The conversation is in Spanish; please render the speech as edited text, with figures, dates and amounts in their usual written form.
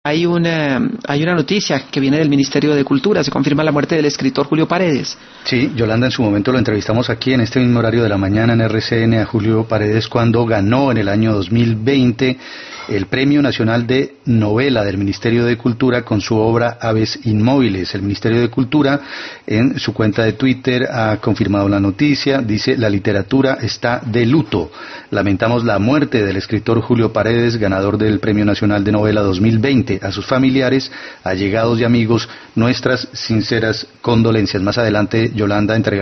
hay una noticia que viene del Ministerio de Cultura, se confirma la muerte del escritor Julio Paredes. Sí, Yolanda, en su momento lo entrevistamos aquí en este mismo horario de la mañana en RCN a Julio Paredes cuando ganó en el año 2020 el Premio Nacional de Novela del Ministerio de Cultura con su obra Aves Inmóviles. El Ministerio de Cultura en su cuenta de Twitter ha confirmado la noticia, dice: la literatura está de luto. Lamentamos la muerte del escritor Julio Paredes, ganador del Premio Nacional de Novela 2020. A sus familiares, allegados y amigos, nuestras sinceras condolencias. Más adelante, Yolanda entregará